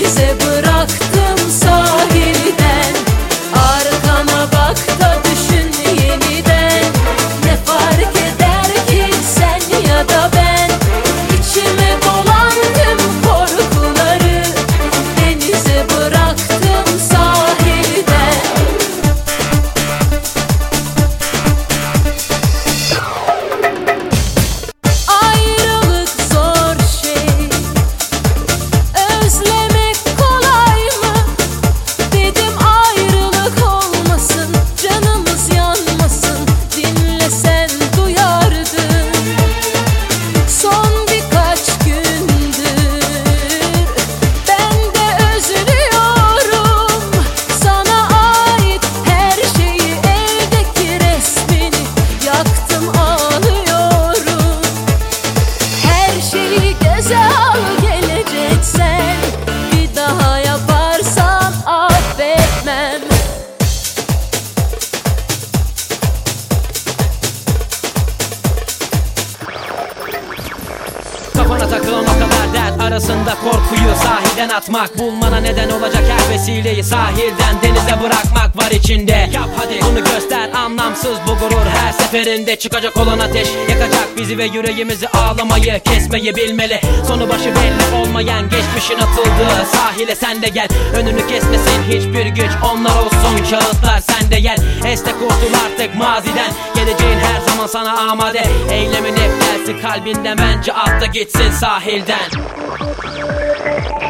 Denize bıraktım sahilden, arkana bak da düşün yeniden. Ne fark eder ki sen ya da ben, içime dolan tüm korkuları denize bıraktım sahilden. Ayrılık zor şey, özlemek kolay mı? Dedim ayrılık olmasın, canımız yanmasın, dinlesen duyardın. Son birkaç gündür ben de özlüyorum, sana ait her şeyi, evdeki resmini yaktım ağlıyorum. Her şeyi göze al, geleceksen bir daha yaparsan affetmem. Kafana takılan o kadar dert arasında korkuyu sahilden atmak, bulmana neden olacak her vesileyi sahilden denize bırakmak var içinde. Yap hadi bunu göster, anlamsız bu gurur her seferinde. Çıkacak olan ateş yakacak bizi ve yüreğimizi, ağlamayı kesmeyi bilmeli. Sonu başı belli olmayan geçmişin atıldığı sahile sen de gel. Önünü kesmesin hiçbir güç, onlar olsun kağıtlar sende gel. Este kurtul artık maziden, geleceğin her zaman sana amade. Eylemin hep gelsin kalbinden, bence at da gitsin sahilden.